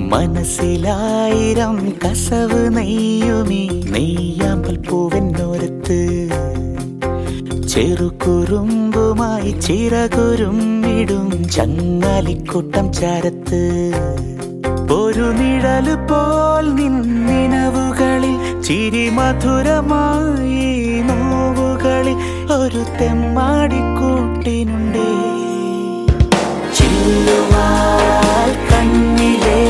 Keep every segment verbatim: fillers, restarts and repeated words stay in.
മനസ്സിലായിരം കസവ് നെയ്യുമീ നെയ്യാമ്പൽ പൂവെന്നോരത്ത് ചെറുകുറുമ്പുമായി ചിറകുരുമ്മിടും ചങ്ങാലിക്കൂട്ടം ചാരത്ത് ഒരു നിഴല് പോൽ നിന്നിനവുകളിൽ ചിരി മധുരമായി നോവുകളിൽ ഒരു തെമ്മാടിക്കൂട്ടിനുണ്ടേ ചില്ലുവാൽ കണ്ണിലേ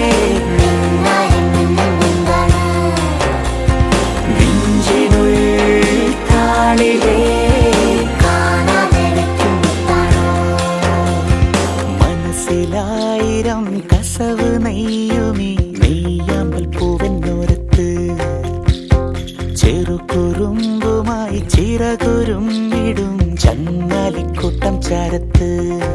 നെഞ്ചിനുള്ളിൽ താളിലേ മനസ്സിലായിരം കസവ് നെയ്യുമീ നെയ്യാമ്പൽ പൂവെന്നോരത്ത് ചെറുകുറുമ്പുമായി ചിറകുരുമ്മിടും ചങ്ങാലിക്കൂട്ടം ചാരത്ത്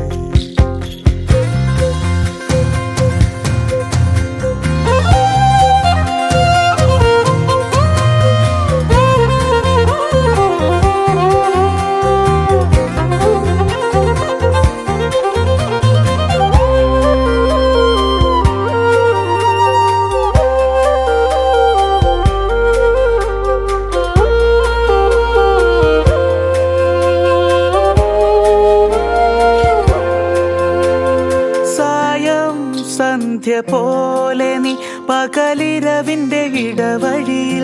സന്ധ്യ പോലെ നീ പകലിരവിന്റെ ഇടവഴിയിൽ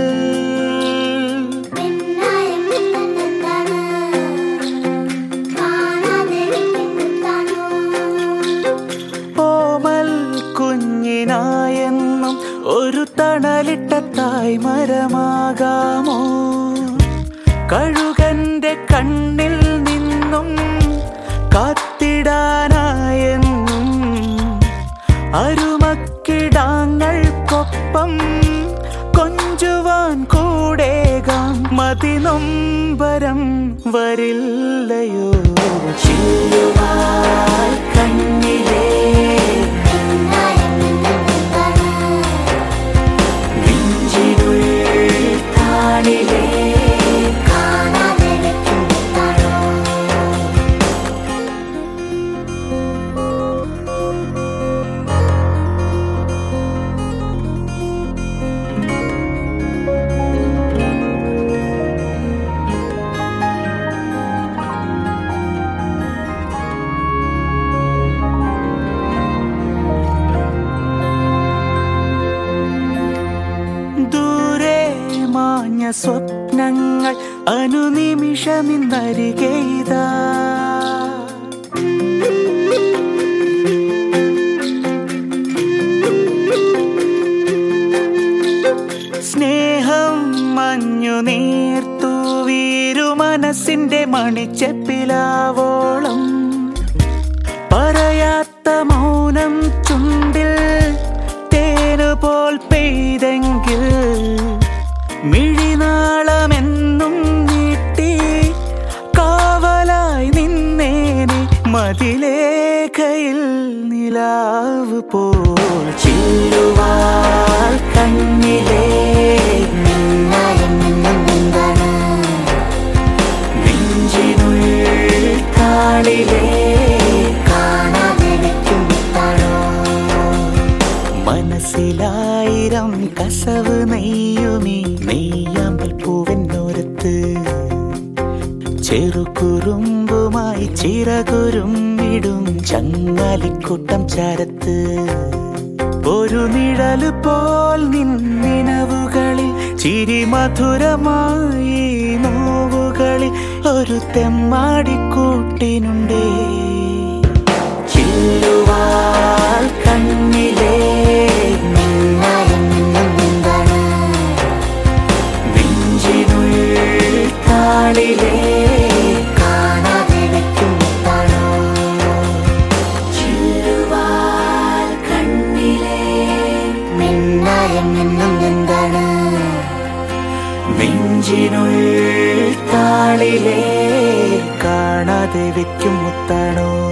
ഓമൽ കുഞ്ഞിനായെന്നും ഒരു തണലിട്ട തായ്മരമാകാമോ കഴുകന്റെ കണ്ണിൽ നിന്നും കാത്തിടാനായെന്നും അരുമക്കിടാങ്ങൾക്കൊപ്പം കൊഞ്ചുവാൻ കൂടേകാം മതിനൊമ്പരം വരില്ലയോ ചില്ലുവാൽ കണ്ണിലേ നെഞ്ചിനുള്ളിൽ താളിലേ സ്വപ്നങ്ങൾ അനുനിമിഷമിന്നരികെയ്താ സ്നേഹം മഞ്ഞു നീർത്തു വീരു മനസ്സിന്റെ മണിച്ചെപ്പിലാവോളം പറയാത്ത മൗനം ചുണ്ടിൽ തേനുപോൽ പെയ്തെങ്കിൽ മിഴിനാളമെന്നും നീട്ടി കാവലായി നിന്നേനെ മതിലേഖയിൽ നിലാവ് പോൽ ചില്ലുവാൽ കണ്ണിലേ നെഞ്ചിനുള്ളിൽ താളിലേ മനസ്സിലായിരം കസവ് നെയ്യുമീ നെയ്യാമ്പൽ പൂവെന്നോരത്ത് ചെറുകുറുമ്പുമായി ചിറകുരുമ്മിടും ചങ്ങാലിക്കൂട്ടം ചാരത്ത് ഒരു നിഴല് പോൽ നിന്നിനവുകളിൽ ചിരി മധുരമായി നോവുകളിൽ ഒരു തെമ്മാടിക്കൂട്ടിനുണ്ടേ ചില്ലുവാൽ കണ്ണിലേ നെഞ്ചിനുള്ളിൽ താളിലേ കാണാതെ വെക്കും മുത്താണോ ചില്ലുവാൽ കണ്ണിലേ മിന്നായം മിന്നും എന്താണ് നെഞ്ചിനുള്ളിൽ താളിലേ കാണാതെ വെക്കും മുത്താണോ